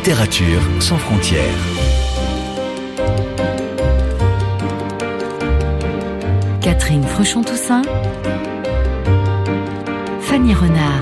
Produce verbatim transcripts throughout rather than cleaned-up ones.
Littérature sans frontières. Catherine Fruchon-Toussaint, Fanny Renard.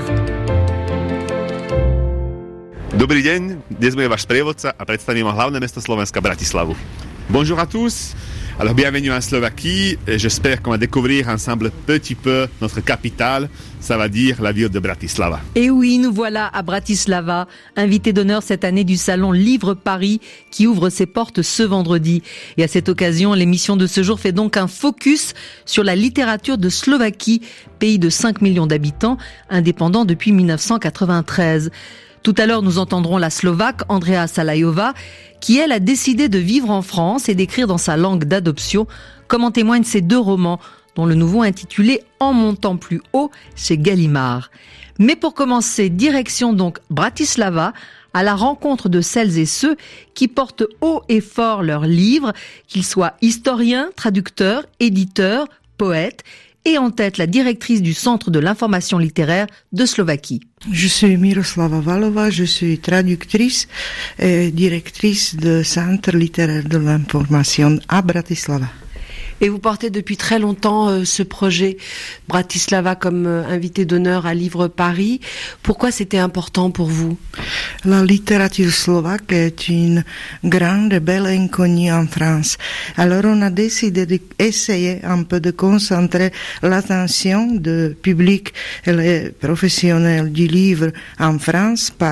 Dobrý deň, dnes je váš sprievodca a predstavím vám hlavné mesto Slovenska, Bratislavu. Bonjour à tous, alors bienvenue en Slovaquie et j'espère qu'on va découvrir ensemble petit peu notre capitale, ça va dire la ville de Bratislava. Et oui, nous voilà à Bratislava, invité d'honneur cette année du salon Livre Paris qui ouvre ses portes ce vendredi. Et à cette occasion, l'émission de ce jour fait donc un focus sur la littérature de Slovaquie, pays de cinq millions d'habitants, indépendant depuis dix-neuf cent quatre-vingt-treize. Tout à l'heure, nous entendrons la Slovaque Andrea Salajová, qui, elle, a décidé de vivre en France et d'écrire dans sa langue d'adoption, comme en témoignent ses deux romans, dont le nouveau intitulé « En montant plus haut » chez Gallimard. Mais pour commencer, direction donc Bratislava, à la rencontre de celles et ceux qui portent haut et fort leurs livres, qu'ils soient historiens, traducteurs, éditeurs, poètes, et en tête la directrice du Centre de l'information littéraire de Slovaquie. Je suis Miroslava Valova, je suis traductrice et directrice du Centre littéraire de l'information à Bratislava. Et vous portez depuis très longtemps euh, ce projet Bratislava comme euh, invité d'honneur à Livre Paris. Pourquoi c'était important pour vous? La littérature slovaque est une grande et belle inconnue en France. Alors on a décidé d'essayer un peu de concentrer l'attention du public et les professionnels du livre en France par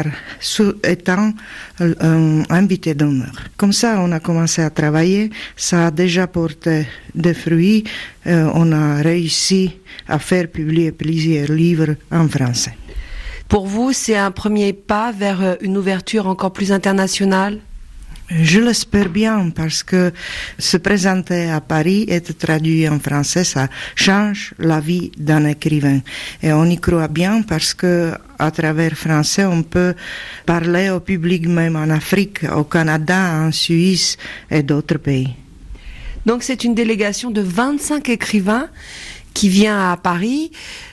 étant un invité d'honneur. Comme ça, on a commencé à travailler. Ça a déjà porté des fruits. Euh, on a réussi à faire publier plusieurs livres en français. Pour vous, c'est un premier pas vers une ouverture encore plus internationale? Je l'espère bien parce que se présenter à Paris, être traduit en français, ça change la vie d'un écrivain. Et on y croit bien parce que à travers français, on peut parler au public même en Afrique, au Canada, en Suisse et d'autres pays. Donc c'est une délégation de vingt-cinq écrivains qui vient à Paris,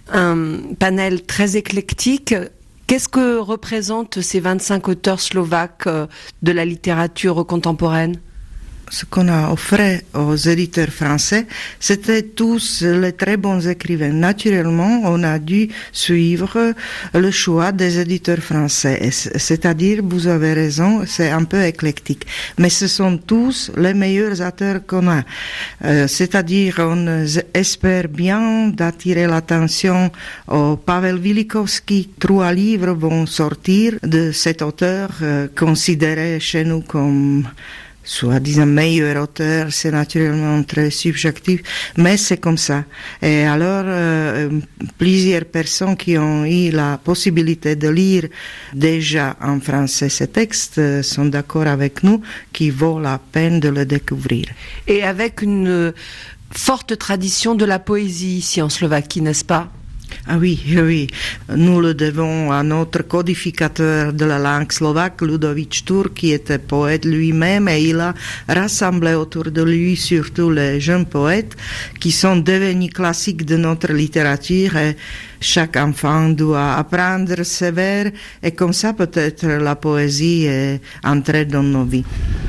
un panel très éclectique. Qu'est-ce que représentent ces vingt-cinq auteurs slovaques de la littérature contemporaine? Ce qu'on a offert aux éditeurs français, c'était tous les très bons écrivains. Naturellement, on a dû suivre le choix des éditeurs français. C'est-à-dire, vous avez raison, c'est un peu éclectique. Mais ce sont tous les meilleurs auteurs qu'on a. Euh, c'est-à-dire, on espère bien d'attirer l'attention au Pavel Vilikovský. Trois livres vont sortir de cet auteur euh, considéré chez nous comme soi-disant meilleur auteur, c'est naturellement très subjectif, mais c'est comme ça. Et alors, euh, plusieurs personnes qui ont eu la possibilité de lire déjà en français ces textes euh, sont d'accord avec nous qu'il vaut la peine de le découvrir. Et avec une forte tradition de la poésie ici en Slovaquie, n'est-ce pas? Ah oui, oui. Nous le devons à notre codificateur de la langue slovaque, Ludovic Turk, qui était poète lui-même, et il a rassemblé autour de lui surtout les jeunes poètes qui sont devenus classiques de notre littérature, et chaque enfant doit apprendre ses vers, et comme ça peut-être la poésie est entrée dans nos vies.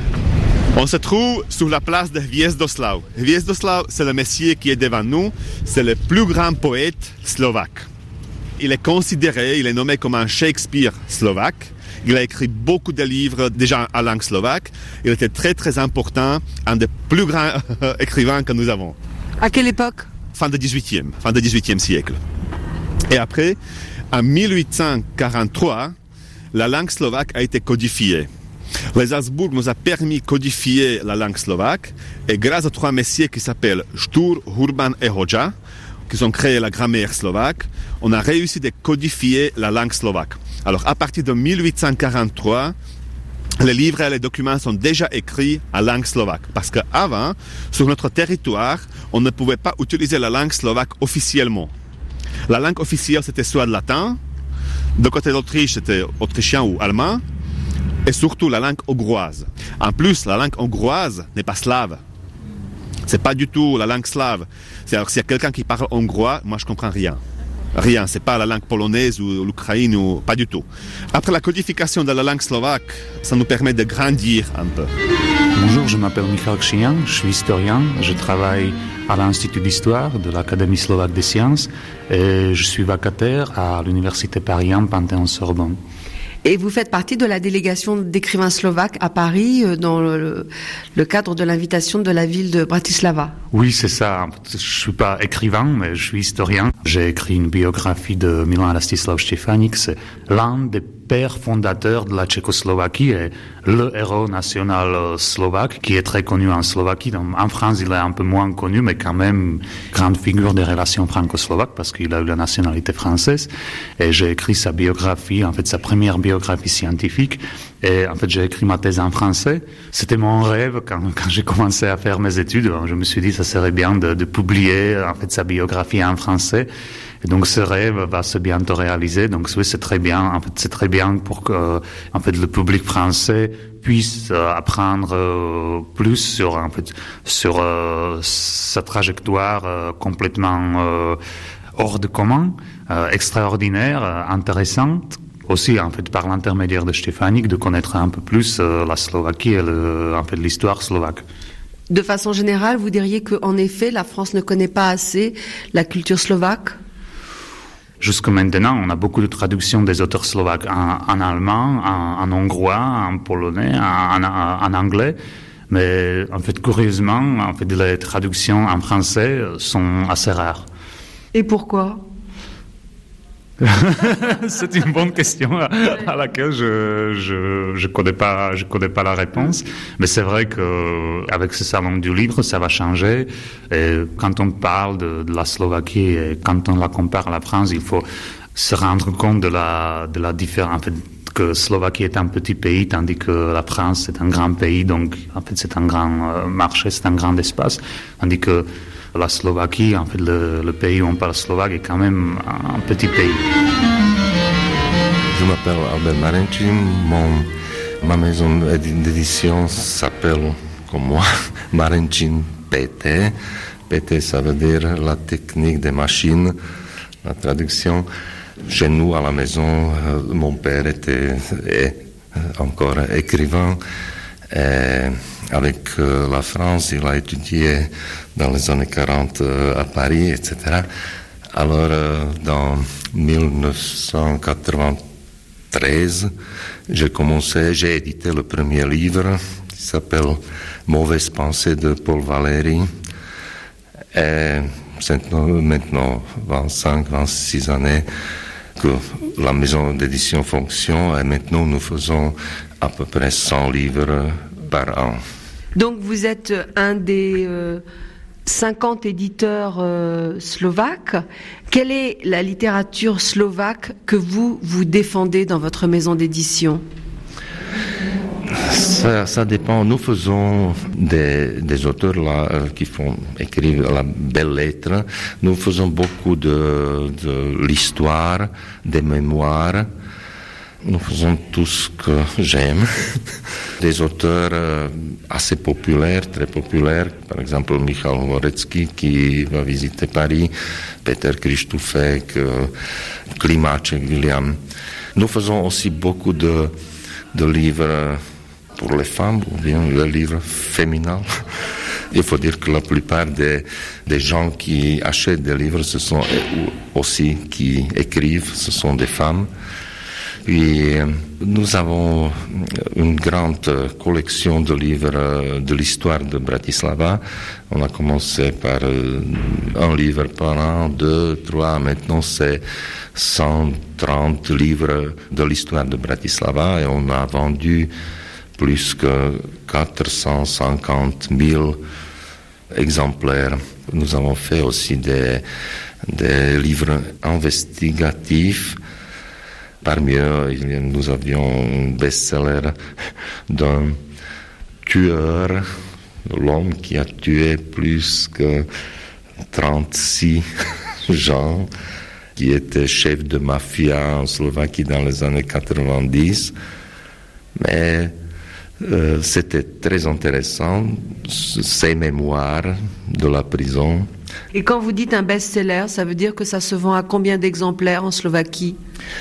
On se trouve sur la place de Hviezdoslav. Hviezdoslav, c'est le monsieur qui est devant nous. C'est le plus grand poète slovaque. Il est considéré, il est nommé comme un Shakespeare slovaque. Il a écrit beaucoup de livres déjà en langue slovaque. Il était très très important, un des plus grands écrivains que nous avons. À quelle époque? Fin du dix-huitième, fin du dix-huitième siècle. Et après, en dix-huit cent quarante-trois, la langue slovaque a été codifiée. Les Habsbourg nous a permis de codifier la langue slovaque et grâce aux trois messieurs qui s'appellent Štúr, Hurban et Hodža, qui ont créé la grammaire slovaque, on a réussi de codifier la langue slovaque. Alors à partir de dix-huit cent quarante-trois, les livres et les documents sont déjà écrits en langue slovaque. Parce qu'avant, sur notre territoire, on ne pouvait pas utiliser la langue slovaque officiellement. La langue officielle, c'était soit le latin, de côté de l'Autriche, c'était autrichien ou allemand, et surtout la langue hongroise. En plus, la langue hongroise n'est pas slave. C'est pas du tout la langue slave. C'est alors s'il y a quelqu'un qui parle hongrois, moi je comprends rien. Rien, c'est pas la langue polonaise ou l'Ukraine, ou pas du tout. Après la codification de la langue slovaque, ça nous permet de grandir un peu. Bonjour, je m'appelle Michal Kshian, je suis historien, je travaille à l'Institut d'Histoire de l'Académie slovaque des sciences et je suis vacataire à l'Université Paris un Panthéon-Sorbonne. Et vous faites partie de la délégation d'écrivains slovaques à Paris dans le, le cadre de l'invitation de la ville de Bratislava. Oui, c'est ça. Je suis pas écrivain, mais je suis historien. J'ai écrit une biographie de Milan Rastislav Štěpánik. C'est l'un des pères fondateurs de la Tchécoslovaquie et le héros national slovaque qui est très connu en Slovaquie. En France, il est un peu moins connu, mais quand même grande figure des relations franco-slovaques parce qu'il a eu la nationalité française. Et j'ai écrit sa biographie, en fait sa première biographie scientifique. Et en fait, j'ai écrit ma thèse en français. C'était mon rêve quand, quand j'ai commencé à faire mes études. Je me suis dit, ça serait bien de, de publier en fait sa biographie en français. Et donc, ce rêve va se bientôt réaliser. Donc, oui, c'est très bien. En fait, c'est très bien pour que, en fait, le public français puisse euh, apprendre euh, plus sur, en fait, sur euh, sa trajectoire euh, complètement euh, hors de commun, euh, extraordinaire, euh, intéressante. Aussi, en fait, par l'intermédiaire de Štěpánik, de connaître un peu plus euh, la Slovaquie et le, en fait, l'histoire slovaque. De façon générale, vous diriez qu'en effet, la France ne connaît pas assez la culture slovaque ? Jusque maintenant, on a beaucoup de traductions des auteurs slovaques en, en allemand, en, en hongrois, en polonais, en, en, en anglais. Mais en fait, curieusement, en fait, les traductions en français sont assez rares. Et pourquoi ? C'est une bonne question à laquelle je je je connais pas je connais pas la réponse, mais c'est vrai que avec ce salon du livre ça va changer. Et quand on parle de, de la Slovaquie et quand on la compare à la France, il faut se rendre compte de la de la différence. En fait, que Slovaquie est un petit pays tandis que la France est un grand pays, donc en fait c'est un grand marché, c'est un grand espace, tandis que la Slovaquie, en fait, le, le pays où on parle slovaque est quand même un petit pays. Je m'appelle Albert Marencin, mon, ma maison d'édition s'appelle, comme moi, Marencin P T. P T, ça veut dire la technique des machines, la traduction. Chez nous, à la maison, mon père était est encore écrivain. Et avec euh, la France, il a étudié dans les années quarante euh, à Paris, et cetera. Alors, euh, dans dix-neuf cent quatre-vingt-treize, j'ai commencé, j'ai édité le premier livre qui s'appelle Mauvaises pensées de Paul Valéry. Et c'est maintenant vingt-cinq, vingt-six années que la maison d'édition fonctionne et maintenant nous faisons à peu près cent livres par an. Donc vous êtes un des euh, cinquante éditeurs euh, slovaques. Quelle est la littérature slovaque que vous, vous défendez dans votre maison d'édition ? Ça, ça dépend. Nous faisons des, des auteurs là, euh, qui font écrire la belle lettre. Nous faisons beaucoup de, de l'histoire, des mémoires. Nous faisons tout ce que j'aime. Des auteurs euh, assez populaires, très populaires. Par exemple, Michal Hovorecký qui va visiter Paris, Peter Krištúfek, euh, Klimáček, William. Nous faisons aussi beaucoup de, de livres pour les femmes, ou bien les livres féminins. Il faut dire que la plupart des, des gens qui achètent des livres, ce sont aussi qui écrivent, ce sont des femmes. Puis nous avons une grande collection de livres de l'histoire de Bratislava. On a commencé par un livre par an, deux, trois, maintenant c'est cent trente livres de l'histoire de Bratislava et on a vendu plus que quatre cent cinquante mille exemplaires. Nous avons fait aussi des, des livres investigatifs. Parmi eux, nous avions un best-seller d'un tueur, l'homme qui a tué plus que trente-six gens, qui était chef de mafia en Slovaquie dans les années quatre-vingt-dix. Mais Euh, c'était très intéressant, ces mémoires de la prison. Et quand vous dites un best-seller, ça veut dire que ça se vend à combien d'exemplaires en Slovaquie ?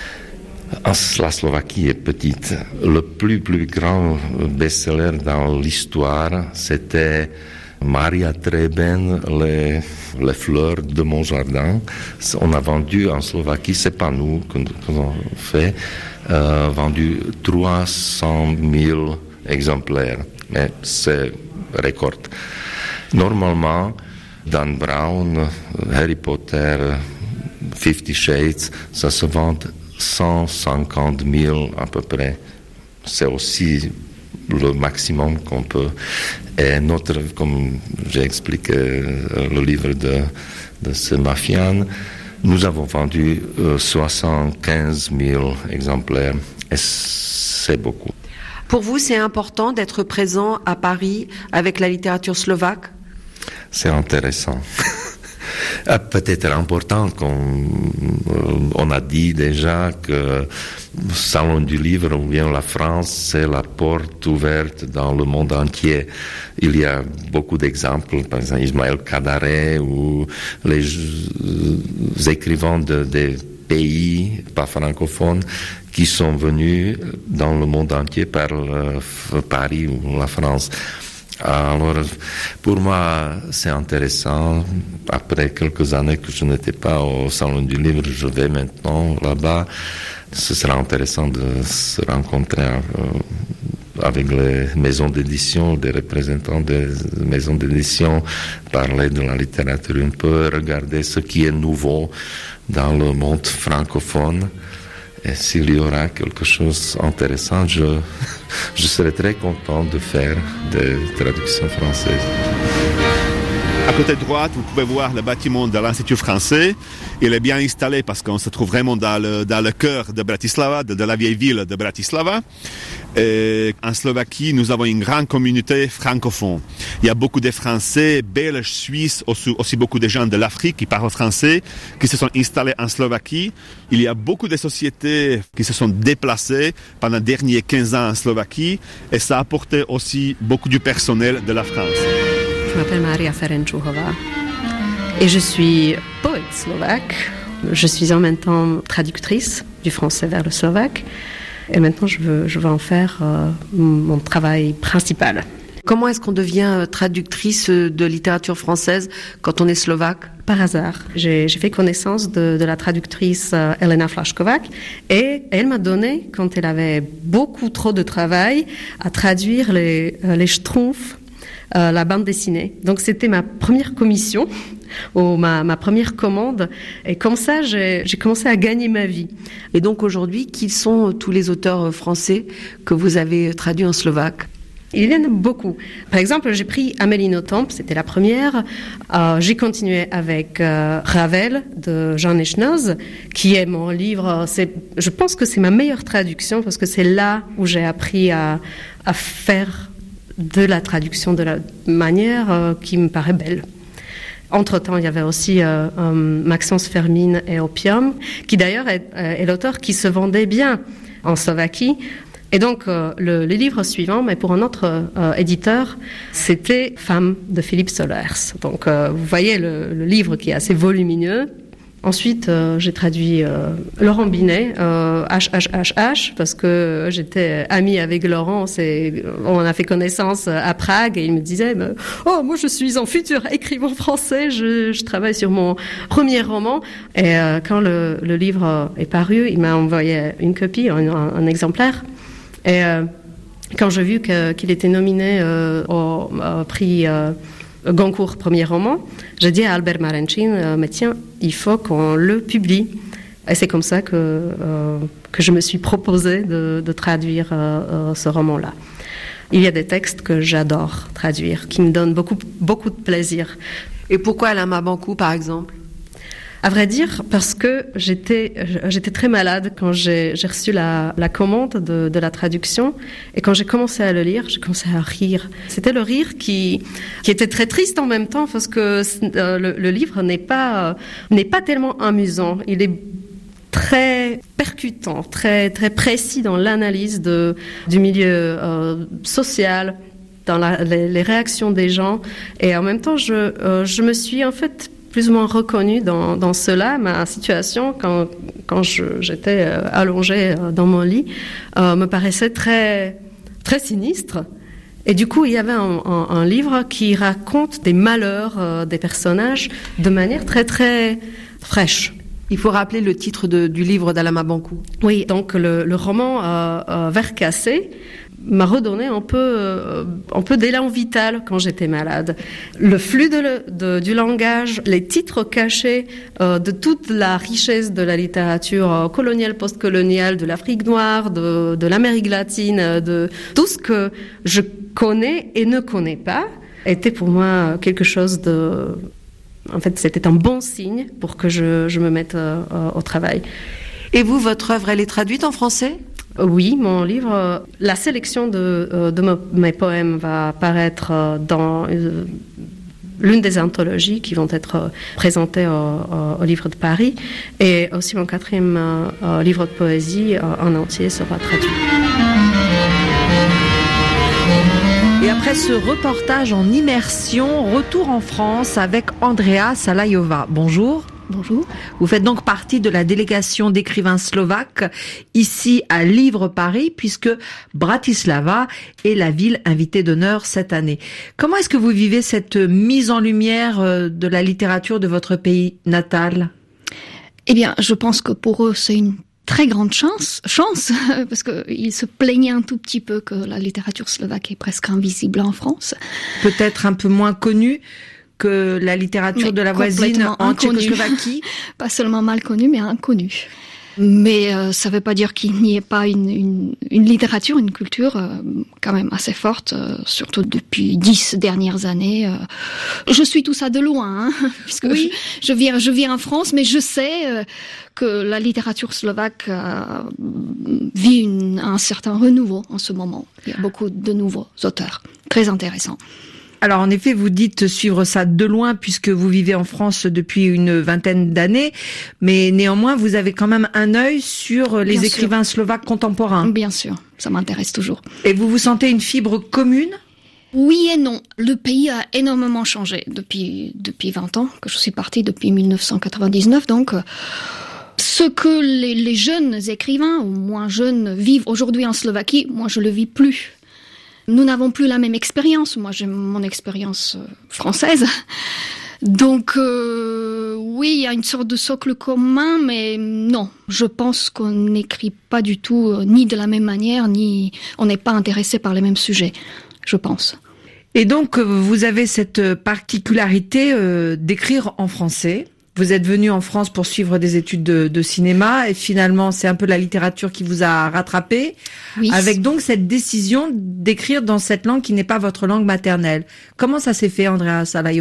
La Slovaquie est petite. Le plus, plus grand best-seller dans l'histoire, c'était Maria Treben, les, les fleurs de mon jardin. On a vendu en Slovaquie, c'est pas nous que nous avons fait, euh, vendu trois cent mille exemplaires. Mais c'est record. Normalement, Dan Brown, Harry Potter, Fifty Shades, ça se vend cent cinquante mille à peu près. C'est aussi le maximum qu'on peut. Et notre, comme j'ai expliqué le livre de, de ce Mafian, nous avons vendu euh, soixante-quinze mille exemplaires. Et c'est beaucoup. Pour vous, c'est important d'être présent à Paris avec la littérature slovaque ? C'est intéressant. Peut-être important qu'on on a dit déjà que le Salon du Livre ou bien la France, c'est la porte ouverte dans le monde entier. Il y a beaucoup d'exemples, par exemple Ismaël Kadare ou les écrivains de, des pays pas francophones qui sont venus dans le monde entier par le, Paris ou la France. Alors, pour moi, c'est intéressant. Après quelques années que je n'étais pas au Salon du Livre, je vais maintenant là-bas. Ce sera intéressant de se rencontrer euh, avec les maisons d'édition, des représentants des maisons d'édition, parler de la littérature un peu, regarder ce qui est nouveau dans le monde francophone. Et s'il y aura quelque chose d'intéressant, je, je serai très content de faire des traductions françaises. À côté droite, vous pouvez voir le bâtiment de l'Institut français. Il est bien installé parce qu'on se trouve vraiment dans le, dans le cœur de Bratislava, de, de la vieille ville de Bratislava. Et en Slovaquie, nous avons une grande communauté francophone. Il y a beaucoup de Français, Belges, Suisses, aussi, aussi beaucoup de gens de l'Afrique qui parlent français, qui se sont installés en Slovaquie. Il y a beaucoup de sociétés qui se sont déplacées pendant les derniers quinze ans en Slovaquie et ça a apporté aussi beaucoup du personnel de la France. Je m'appelle Maria Ferencúhová et je suis poète slovaque. Je suis en même temps traductrice du français vers le slovaque et maintenant je veux, je veux en faire euh, mon travail principal. Comment est-ce qu'on devient traductrice de littérature française quand on est slovaque ? Par hasard. J'ai, j'ai fait connaissance de, de la traductrice euh, Elena Flaškovac et elle m'a donné, quand elle avait beaucoup trop de travail, à traduire les, euh, les Schtroumpfs, euh, la bande dessinée. Donc c'était ma première commission, ou ma, ma première commande, et comme ça j'ai, j'ai commencé à gagner ma vie. Et donc aujourd'hui, qui sont tous les auteurs français que vous avez traduits en slovaque ? Il y en a beaucoup. Par exemple, j'ai pris Amélie Nothomb, c'était la première. Euh, j'ai continué avec euh, Ravel de Jean Echnoz, qui est mon livre. C'est, je pense que c'est ma meilleure traduction parce que c'est là où j'ai appris à, à faire de la traduction de la manière euh, qui me paraît belle. Entre-temps, il y avait aussi euh, euh, Maxence Fermine et Opium, qui d'ailleurs est, est l'auteur qui se vendait bien en Slovaquie. Et donc, euh, le, le livre suivant, mais pour un autre euh, éditeur, c'était Femme de Philippe Solers. Donc, euh, vous voyez le, le livre qui est assez volumineux. Ensuite, euh, j'ai traduit euh, Laurent Binet, euh, H H H H, parce que j'étais amie avec Laurent. C'est, on a fait connaissance à Prague et il me disait « Oh, moi je suis un futur écrivain français, je, je travaille sur mon premier roman. » Et euh, quand le, le livre est paru, il m'a envoyé une copie, un, un, un exemplaire. Et euh, quand j'ai vu que, qu'il était nominé euh, au, au prix euh, Goncourt premier roman, j'ai dit à Albert Marencin, euh, mais tiens, il faut qu'on le publie. Et c'est comme ça que, euh, que je me suis proposé de, de traduire euh, euh, ce roman-là. Il y a des textes que j'adore traduire, qui me donnent beaucoup, beaucoup de plaisir. Et pourquoi Alain Mabanckou, par exemple ? À vrai dire, parce que j'étais, j'étais très malade quand j'ai, j'ai reçu la, la commande de, de la traduction. Et quand j'ai commencé à le lire, j'ai commencé à rire. C'était le rire qui, qui était très triste en même temps, parce que euh, le, le livre n'est pas, euh, n'est pas tellement amusant. Il est très percutant, très, très précis dans l'analyse de, du milieu euh, social, dans la, les, les réactions des gens. Et en même temps, je, euh, je me suis en fait plus ou moins reconnue dans, dans cela. Ma situation, quand, quand je, j'étais allongée dans mon lit, euh, me paraissait très, très sinistre. Et du coup, il y avait un, un, un livre qui raconte des malheurs euh, des personnages de manière très, très fraîche. Il faut rappeler le titre de, du livre d'Alama Bankou. Oui, donc le, le roman euh, euh, Vert cassé m'a redonné un peu, euh, un peu d'élan vital quand j'étais malade. Le flux de, le, de, du langage, les titres cachés euh, de toute la richesse de la littérature euh, coloniale, post-coloniale, de l'Afrique noire, de, de l'Amérique latine, de tout ce que je connais et ne connais pas, était pour moi quelque chose de... En fait, c'était un bon signe pour que je, je me mette euh, au travail. Et vous, votre œuvre, elle est traduite en français ? Oui, mon livre, euh, la sélection de, euh, de me, mes poèmes va apparaître euh, dans euh, l'une des anthologies qui vont être euh, présentées au, au, au Livre de Paris. Et aussi mon quatrième euh, livre de poésie euh, en entier sera traduit. Et après ce reportage en immersion, retour en France avec Andrea Salajová. Bonjour. Bonjour. Vous faites donc partie de la délégation d'écrivains slovaques ici à Livre Paris, puisque Bratislava est la ville invitée d'honneur cette année. Comment est-ce que vous vivez cette mise en lumière de la littérature de votre pays natal ? Eh bien, je pense que pour eux, c'est une très grande chance, chance, parce qu'ils se plaignaient un tout petit peu que la littérature slovaque est presque invisible en France. Peut-être un peu moins connue que la littérature mais de la voisine en Tchécoslovaquie. Pas seulement mal connue, mais inconnue. Mais euh, ça ne veut pas dire qu'il n'y ait pas une, une, une littérature, une culture euh, quand même assez forte, euh, surtout depuis dix dernières années. Euh. Je suis tout ça de loin, hein, puisque oui. je, je, viens, je viens en France, mais je sais euh, que la littérature slovaque euh, vit une, un certain renouveau en ce moment. Il y a beaucoup de nouveaux auteurs, très intéressants. Alors en effet, vous dites suivre ça de loin puisque vous vivez en France depuis une vingtaine d'années, mais néanmoins vous avez quand même un œil sur les Bien écrivains sûr. slovaques contemporains. Bien sûr, ça m'intéresse toujours. Et vous vous sentez une fibre commune ? Oui et non. Le pays a énormément changé depuis depuis vingt ans, que je suis partie depuis dix-neuf cent quatre-vingt-dix-neuf, donc... Ce que les, les jeunes écrivains, ou moins jeunes, vivent aujourd'hui en Slovaquie, moi je le vis plus. Nous n'avons plus la même expérience. Moi, j'ai mon expérience française. Donc, euh, oui, il y a une sorte de socle commun, mais non. Je pense qu'on n'écrit pas du tout, euh, ni de la même manière, ni on n'est pas intéressé par les mêmes sujets, je pense. Et donc, vous avez cette particularité euh, d'écrire en français. Vous êtes venu en France pour suivre des études de, de cinéma et finalement c'est un peu la littérature qui vous a rattrapé, oui. Avec donc cette décision d'écrire dans cette langue qui n'est pas votre langue maternelle. Comment ça s'est fait, Andrea Salajová ?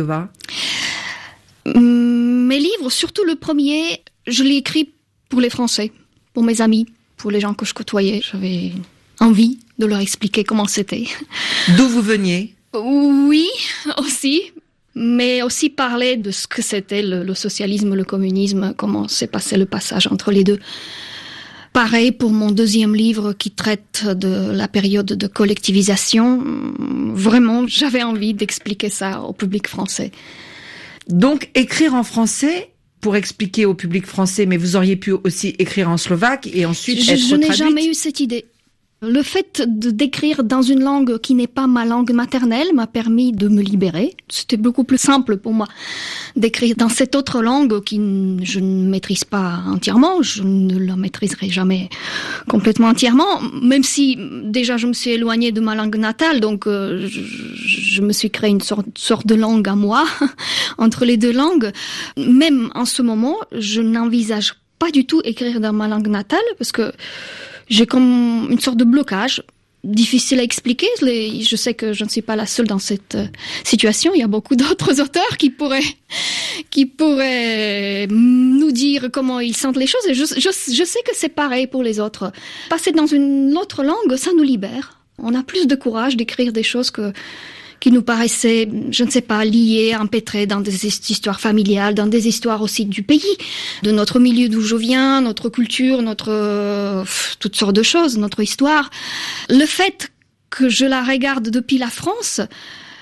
Mes livres, surtout le premier, je l'ai écrit pour les Français, pour mes amis, pour les gens que je côtoyais. J'avais envie de leur expliquer comment c'était. D'où vous veniez ? Oui, aussi. Mais aussi parler de ce que c'était le, le socialisme, le communisme, comment s'est passé le passage entre les deux. Pareil pour mon deuxième livre qui traite de la période de collectivisation. Vraiment, j'avais envie d'expliquer ça au public français. Donc, écrire en français pour expliquer au public français, mais vous auriez pu aussi écrire en slovaque et ensuite je, être je traduite. Je n'ai jamais eu cette idée. Le fait de d'écrire dans une langue qui n'est pas ma langue maternelle m'a permis de me libérer. C'était beaucoup plus simple pour moi d'écrire dans cette autre langue qui je ne maîtrise pas entièrement. Je ne la maîtriserai jamais complètement entièrement, même si déjà je me suis éloignée de ma langue natale, donc euh, je, je me suis créé une sorte, sorte de langue à moi entre les deux langues. Même en ce moment, je n'envisage pas du tout écrire dans ma langue natale parce que j'ai comme une sorte de blocage, difficile à expliquer. Je sais que je ne suis pas la seule dans cette situation. Il y a beaucoup d'autres auteurs qui pourraient, qui pourraient nous dire comment ils sentent les choses. Et je, je, je sais que c'est pareil pour les autres. Passer dans une autre langue, ça nous libère. On a plus de courage d'écrire des choses que qui nous paraissaient, je ne sais pas, liées, empêtrées dans des histoires familiales, dans des histoires aussi du pays, de notre milieu d'où je viens, notre culture, notre euh, toutes sortes de choses, notre histoire. Le fait que je la regarde depuis la France,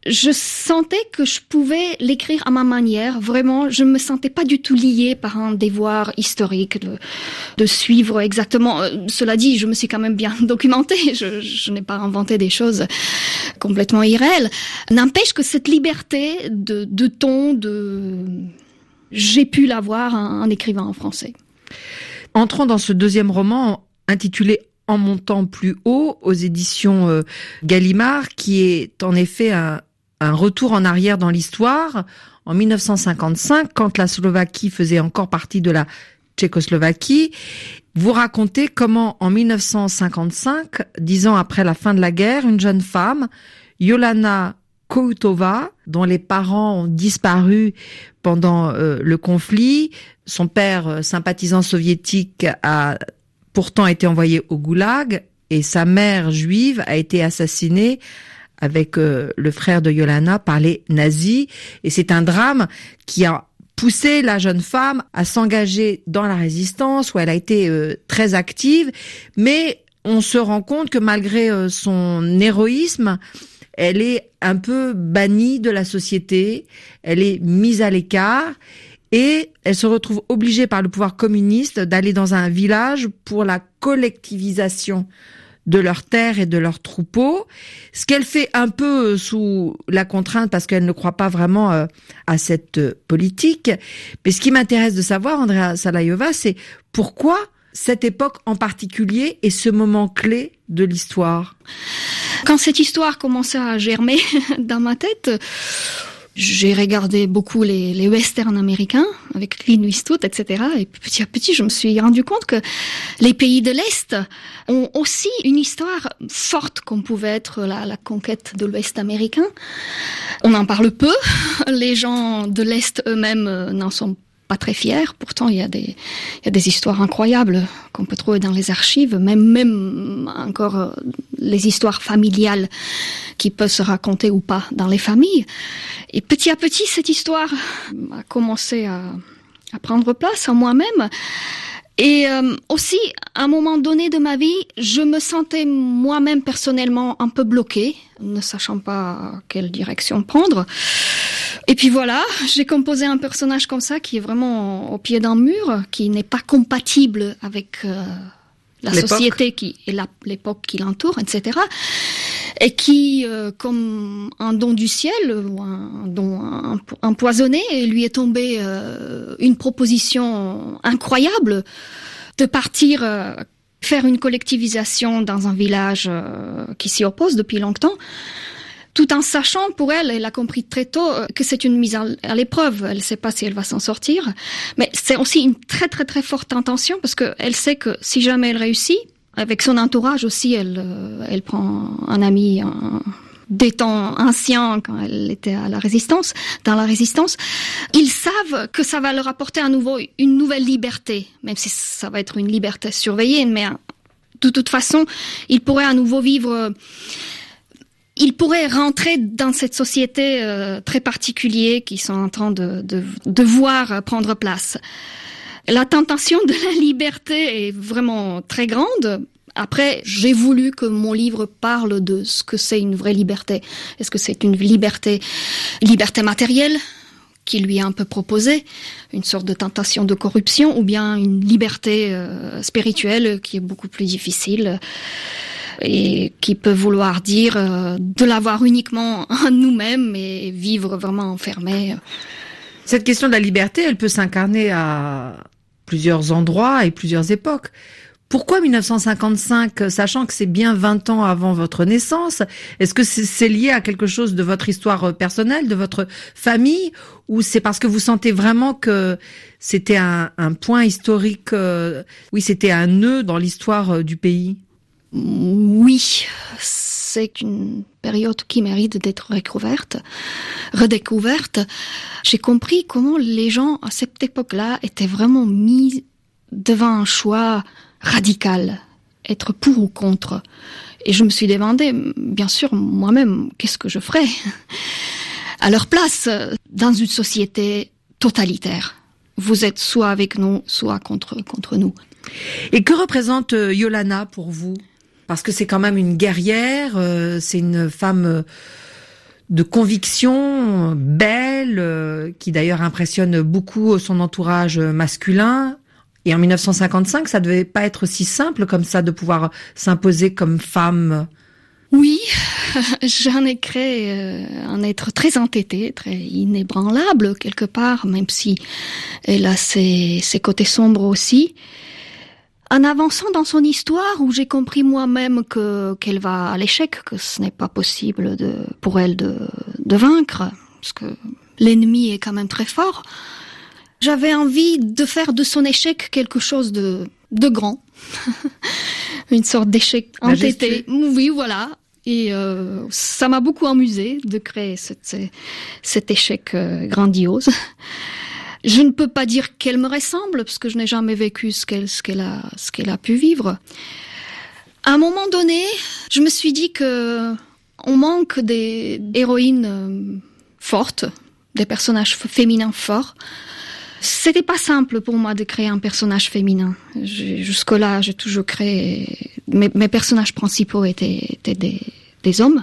je sentais que je pouvais l'écrire à ma manière. Vraiment, je me sentais pas du tout liée par un devoir historique de, de suivre exactement. Euh, cela dit, je me suis quand même bien documentée. Je, je n'ai pas inventé des choses complètement irréelles. N'empêche que cette liberté de, de ton, de, j'ai pu l'avoir en, en écrivant en français. Entrons dans ce deuxième roman intitulé En montant plus haut, aux éditions euh, Gallimard, qui est en effet un, un retour en arrière dans l'histoire. En mille neuf cent cinquante-cinq, quand la Slovaquie faisait encore partie de la Tchécoslovaquie, vous racontez comment, en mille neuf cent cinquante-cinq, dix ans après la fin de la guerre, une jeune femme, Jolana Koutova, dont les parents ont disparu pendant euh, le conflit, son père, euh, sympathisant soviétique, a pourtant été envoyé au goulag et sa mère juive a été assassinée avec euh, le frère de Jolana par les nazis. Et c'est un drame qui a poussé la jeune femme à s'engager dans la résistance, où elle a été euh, très active. Mais on se rend compte que malgré euh, son héroïsme, elle est un peu bannie de la société, elle est mise à l'écart. Et elle se retrouve obligée par le pouvoir communiste d'aller dans un village pour la collectivisation de leurs terres et de leurs troupeaux. Ce qu'elle fait un peu sous la contrainte parce qu'elle ne croit pas vraiment à cette politique. Mais ce qui m'intéresse de savoir, Andrea Salajova, c'est pourquoi cette époque en particulier est ce moment clé de l'histoire. Quand cette histoire commençait à germer dans ma tête, j'ai regardé beaucoup les, les westerns américains avec Clint Eastwood, et cetera. Et petit à petit, je me suis rendu compte que les pays de l'Est ont aussi une histoire forte, comme pouvait être la, la conquête de l'Ouest américain. On en parle peu. Les gens de l'Est eux-mêmes n'en sont pas très fiers. Pourtant, il y a des, il y a des histoires incroyables qu'on peut trouver dans les archives, même, même encore euh, les histoires familiales qui peuvent se raconter ou pas dans les familles. Et petit à petit, cette histoire a commencé à, à prendre place en moi-même. Et euh, aussi, à un moment donné de ma vie, je me sentais moi-même personnellement un peu bloquée, ne sachant pas quelle direction prendre. Et puis voilà, j'ai composé un personnage comme ça qui est vraiment au pied d'un mur, qui n'est pas compatible avec euh, la l'époque. société qui et la, l'époque qui l'entoure, et cetera. Et qui, euh, comme un don du ciel ou un, un don empoisonné, lui est tombé euh, une proposition incroyable de partir euh, faire une collectivisation dans un village euh, qui s'y oppose depuis longtemps. Tout en sachant pour elle, elle a compris très tôt que c'est une mise à l'épreuve. Elle ne sait pas si elle va s'en sortir. Mais c'est aussi une très très très forte intention parce qu'elle sait que si jamais elle réussit, avec son entourage aussi, elle, elle prend un ami un, des temps anciens quand elle était à la résistance, dans la résistance. Ils savent que ça va leur apporter à nouveau une nouvelle liberté, même si ça va être une liberté surveillée. Mais de toute façon, ils pourraient à nouveau vivre... Ils pourraient rentrer dans cette société euh, très particulière qu'ils sont en train de, de, de voir prendre place. La tentation de la liberté est vraiment très grande. Après, j'ai voulu que mon livre parle de ce que c'est une vraie liberté. Est-ce que c'est une liberté, liberté matérielle qui lui est un peu proposée, une sorte de tentation de corruption, ou bien une liberté euh, spirituelle qui est beaucoup plus difficile et qui peut vouloir dire euh, de l'avoir uniquement en nous-mêmes et vivre vraiment enfermé. Cette question de la liberté, elle peut s'incarner à plusieurs endroits et plusieurs époques. Pourquoi mille neuf cent cinquante-cinq, sachant que c'est bien vingt ans avant votre naissance? Est-ce que c'est, c'est lié à quelque chose de votre histoire personnelle, de votre famille, ou c'est parce que vous sentez vraiment que c'était un, un point historique, euh, oui, c'était un nœud dans l'histoire du pays? Oui, c'est une période qui mérite d'être recouverte, redécouverte. J'ai compris comment les gens à cette époque-là étaient vraiment mis devant un choix radical, être pour ou contre. Et je me suis demandé, bien sûr, moi-même, qu'est-ce que je ferais à leur place dans une société totalitaire. Vous êtes soit avec nous, soit contre, contre nous. Et que représente Jolana pour vous? Parce que c'est quand même une guerrière, euh, c'est une femme euh, de conviction belle, euh, qui d'ailleurs impressionne beaucoup son entourage masculin. Et en mille neuf cent cinquante-cinq, ça devait pas être si simple comme ça de pouvoir s'imposer comme femme. Oui, j'en ai créé euh, un être très entêté, très inébranlable quelque part, même si elle a ses, ses côtés sombres aussi. En avançant dans son histoire, où j'ai compris moi-même que qu'elle va à l'échec, que ce n'est pas possible de, pour elle de, de vaincre, parce que l'ennemi est quand même très fort, j'avais envie de faire de son échec quelque chose de, de grand. Une sorte d'échec entêté. Oui, voilà. Et euh, ça m'a beaucoup amusé de créer cette, cet échec euh, grandiose. Je ne peux pas dire qu'elle me ressemble, parce que je n'ai jamais vécu ce qu'elle, ce qu'elle a, ce qu'elle a pu vivre. À un moment donné, je me suis dit que on manque des héroïnes euh, fortes, des personnages féminins forts. C'était pas simple pour moi de créer un personnage féminin. J'ai, jusque-là, j'ai toujours créé... Mes, mes personnages principaux étaient, étaient des, des hommes.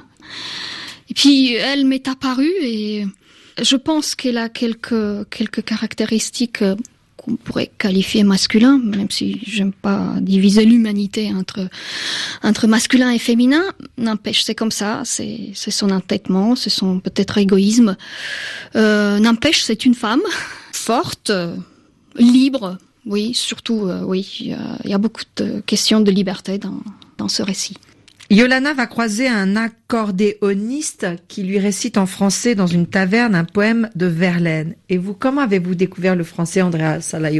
Et puis, elle m'est apparue et je pense qu'elle a quelques, quelques caractéristiques qu'on pourrait qualifier masculins, même si j'aime pas diviser l'humanité entre, entre masculin et féminin. N'empêche, c'est comme ça, c'est, c'est son entêtement, c'est son peut-être égoïsme. Euh, n'empêche, c'est une femme forte, euh, libre, oui, surtout, euh, oui, il y a, y a beaucoup de questions de liberté dans, dans ce récit. Yolana va croiser un accordéoniste qui lui récite en français dans une taverne un poème de Verlaine. Et vous, comment avez-vous découvert le français, Andrea Salayova ?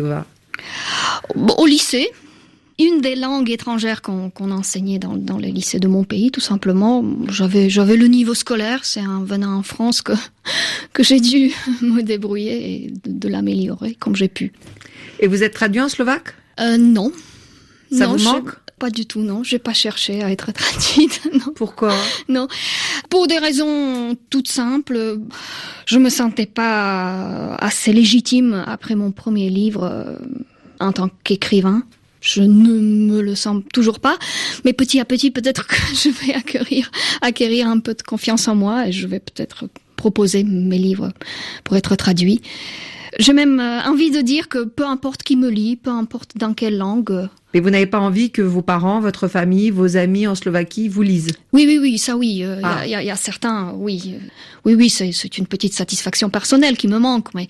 Au lycée, une des langues étrangères qu'on, qu'on enseignait dans, dans les lycées de mon pays, tout simplement. J'avais, j'avais le niveau scolaire, c'est en venant en France que, que j'ai dû me débrouiller et de, de l'améliorer comme j'ai pu. Et vous êtes traduit en slovaque ? Euh, non. Ça non, vous manque ? Pas du tout, non. J'ai pas cherché à être traduite. Non. Pourquoi ? Non. Pour des raisons toutes simples. Je me sentais pas assez légitime après mon premier livre euh, en tant qu'écrivain. Je ne me le sens toujours pas. Mais petit à petit, peut-être que je vais acquérir, acquérir un peu de confiance en moi et je vais peut-être proposer mes livres pour être traduits. J'ai même envie de dire que peu importe qui me lit, peu importe dans quelle langue. Mais vous n'avez pas envie que vos parents, votre famille, vos amis en Slovaquie vous lisent ? Oui, oui, oui, ça oui. Il euh, ah. y, a, y a certains, oui. Oui, oui, c'est, c'est une petite satisfaction personnelle qui me manque. Mais...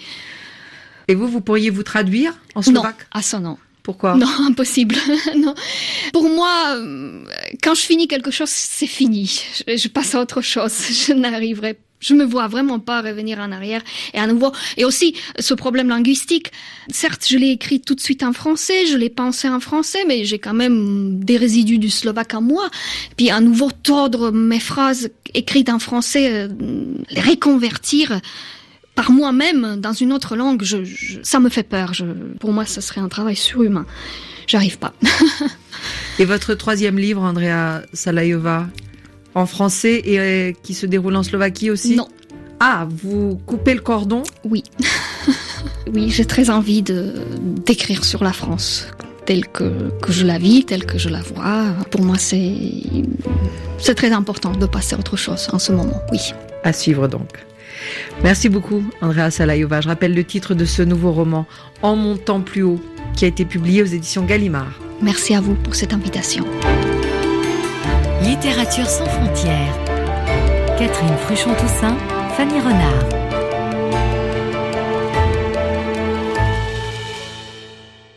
Et vous, vous pourriez vous traduire en slovaque ? Non, ah ça non. Pourquoi ? Non, impossible. Non. Pour moi, quand je finis quelque chose, c'est fini. Je, je passe à autre chose. Je n'arriverai pas. Je me vois vraiment pas revenir en arrière et à nouveau. Et aussi, ce problème linguistique. Certes, je l'ai écrit tout de suite en français, je l'ai pensé en français, mais j'ai quand même des résidus du slovaque en moi. Et puis, à nouveau, tordre mes phrases écrites en français, euh, les reconvertir par moi-même dans une autre langue, je, je, ça me fait peur. Je, pour moi, ça serait un travail surhumain. J'arrive pas. Et votre troisième livre, Andrea Salayova, en français et euh, qui se déroule en Slovaquie aussi ? Non. Ah, vous coupez le cordon ? Oui. Oui, j'ai très envie de, d'écrire sur la France, telle que, que je la vis, telle que je la vois. Pour moi, c'est, c'est très important de passer à autre chose en ce moment, oui. À suivre donc. Merci beaucoup, Andrea Salayova. Je rappelle le titre de ce nouveau roman, En montant plus haut, qui a été publié aux éditions Gallimard. Merci à vous pour cette invitation. Littérature sans frontières. Catherine Fruchon-Toussaint, Fanny Renard.